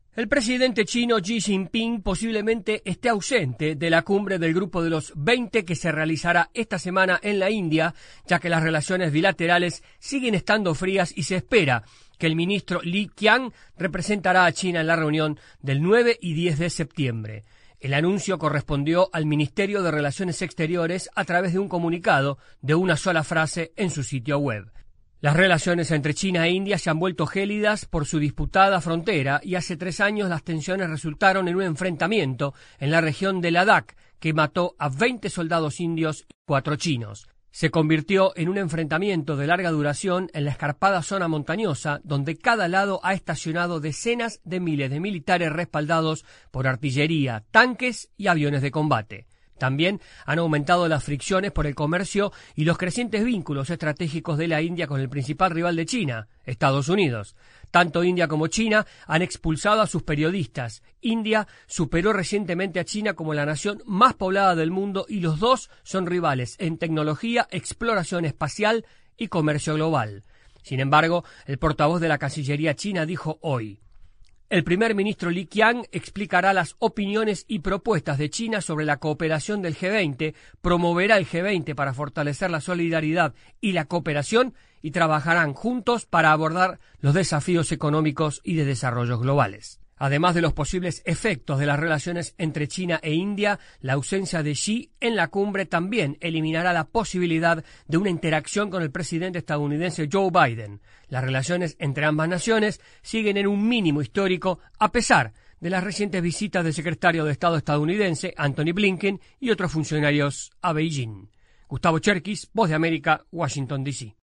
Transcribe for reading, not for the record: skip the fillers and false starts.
El presidente chino Xi Jinping posiblemente esté ausente de la cumbre del Grupo de los 20 que se realizará esta semana en la India, ya que las relaciones bilaterales siguen estando frías y se espera que el ministro Li Qiang representará a China en la reunión del 9 y 10 de septiembre. El anuncio correspondió al Ministerio de Relaciones Exteriores a través de un comunicado de una sola frase en su sitio web. Las relaciones entre China e India se han vuelto gélidas por su disputada frontera y hace 3 años las tensiones resultaron en un enfrentamiento en la región de Ladakh que mató a 20 soldados indios y 4 chinos. Se convirtió en un enfrentamiento de larga duración en la escarpada zona montañosa donde cada lado ha estacionado decenas de miles de militares respaldados por artillería, tanques y aviones de combate. También han aumentado las fricciones por el comercio y los crecientes vínculos estratégicos de la India con el principal rival de China, Estados Unidos. Tanto India como China han expulsado a sus periodistas. India superó recientemente a China como la nación más poblada del mundo y los dos son rivales en tecnología, exploración espacial y comercio global. Sin embargo, el portavoz de la Cancillería china dijo hoy: el primer ministro Li Qiang explicará las opiniones y propuestas de China sobre la cooperación del G20, promoverá el G20 para fortalecer la solidaridad y la cooperación y trabajarán juntos para abordar los desafíos económicos y de desarrollo globales. Además de los posibles efectos de las relaciones entre China e India, la ausencia de Xi en la cumbre también eliminará la posibilidad de una interacción con el presidente estadounidense Joe Biden. Las relaciones entre ambas naciones siguen en un mínimo histórico a pesar de las recientes visitas del secretario de Estado estadounidense Antony Blinken y otros funcionarios a Beijing. Gustavo Cherkis, Voz de América, Washington, D.C.